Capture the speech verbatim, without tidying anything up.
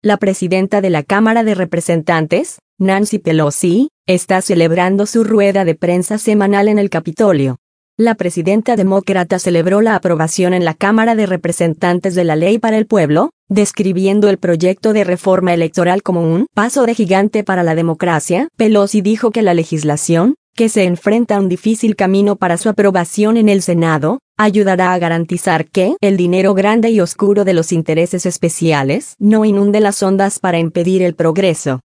La presidenta de la Cámara de Representantes, Nancy Pelosi, está celebrando su rueda de prensa semanal en el Capitolio. La presidenta demócrata celebró la aprobación en la Cámara de Representantes de la Ley para el Pueblo, describiendo el proyecto de reforma electoral como un paso de gigante para la democracia. Pelosi dijo que la legislación, que se enfrenta a un difícil camino para su aprobación en el Senado, ayudará a garantizar que el dinero grande y oscuro de los intereses especiales no inunde las ondas para impedir el progreso.